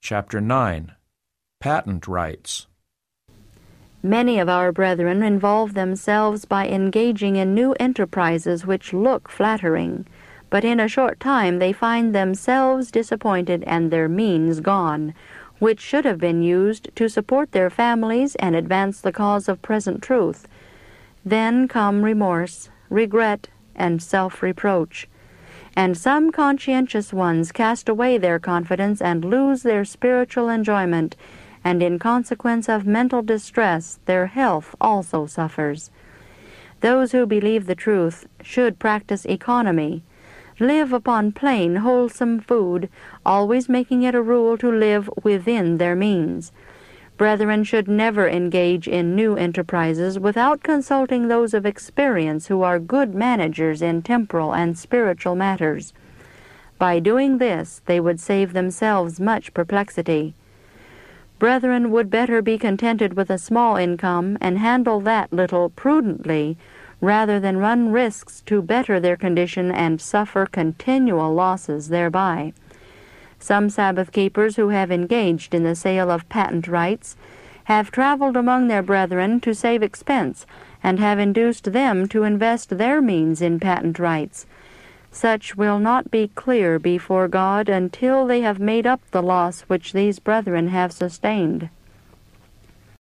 Chapter 9. Patent Rights. Many of our brethren involve themselves by engaging in new enterprises which look flattering, but in a short time they find themselves disappointed and their means gone, which should have been used to support their families and advance the cause of present truth. Then come remorse, regret, and self-reproach. And some conscientious ones cast away their confidence and lose their spiritual enjoyment, and in consequence of mental distress their health also suffers. Those who believe the truth should practice economy, live upon plain, wholesome food, always making it a rule to live within their means. Brethren should never engage in new enterprises without consulting those of experience who are good managers in temporal and spiritual matters. By doing this, they would save themselves much perplexity. Brethren would better be contented with a small income and handle that little prudently, rather than run risks to better their condition and suffer continual losses thereby. Some Sabbath keepers who have engaged in the sale of patent rights have traveled among their brethren to save expense, and have induced them to invest their means in patent rights. Such will not be clear before God until they have made up the loss which these brethren have sustained.